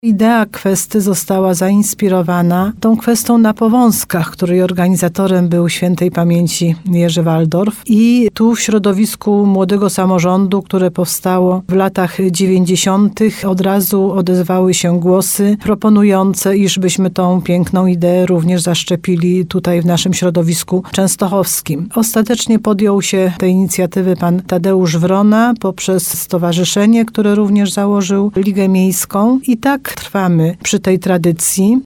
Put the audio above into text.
Idea kwesty została zainspirowana tą kwestą na Powązkach, której organizatorem był świętej pamięci Jerzy Waldorf. I tu w środowisku młodego samorządu, które powstało w latach 90., od razu odezwały się głosy proponujące, iż byśmy tą piękną ideę również zaszczepili tutaj w naszym środowisku częstochowskim. Ostatecznie podjął się tej inicjatywy pan Tadeusz Wrona poprzez stowarzyszenie, które również założył Ligę Miejską. I tak trwamy przy tej tradycji.